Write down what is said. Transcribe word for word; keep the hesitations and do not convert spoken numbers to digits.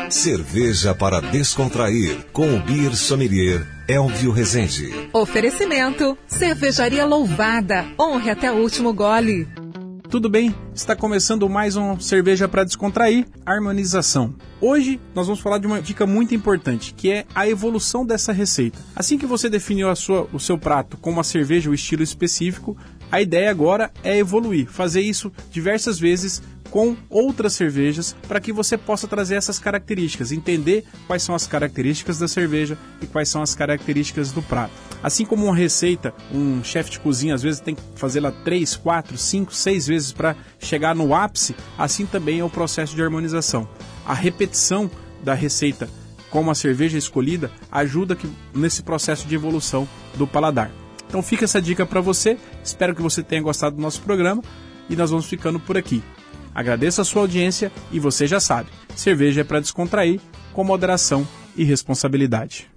Cerveja para descontrair, com o Beer Sommelier Elvio Rezende. Oferecimento, Cervejaria Louvada, honre até o último gole. Tudo bem? Está começando mais um Cerveja para Descontrair, harmonização. Hoje nós vamos falar de uma dica muito importante, que é a evolução dessa receita. Assim que você definiu a sua, o seu prato com uma cerveja ou estilo específico, a ideia agora é evoluir, fazer isso diversas vezes com outras cervejas, para que você possa trazer essas características, entender quais são as características da cerveja e quais são as características do prato. Assim como uma receita, um chefe de cozinha às vezes tem que fazê-la três, quatro, cinco, seis vezes para chegar no ápice, assim também é o processo de harmonização. A repetição da receita com uma cerveja escolhida ajuda que, nesse processo de evolução do paladar. Então fica essa dica para você, espero que você tenha gostado do nosso programa e nós vamos ficando por aqui. Agradeço a sua audiência e você já sabe, cerveja é para descontrair, com moderação e responsabilidade.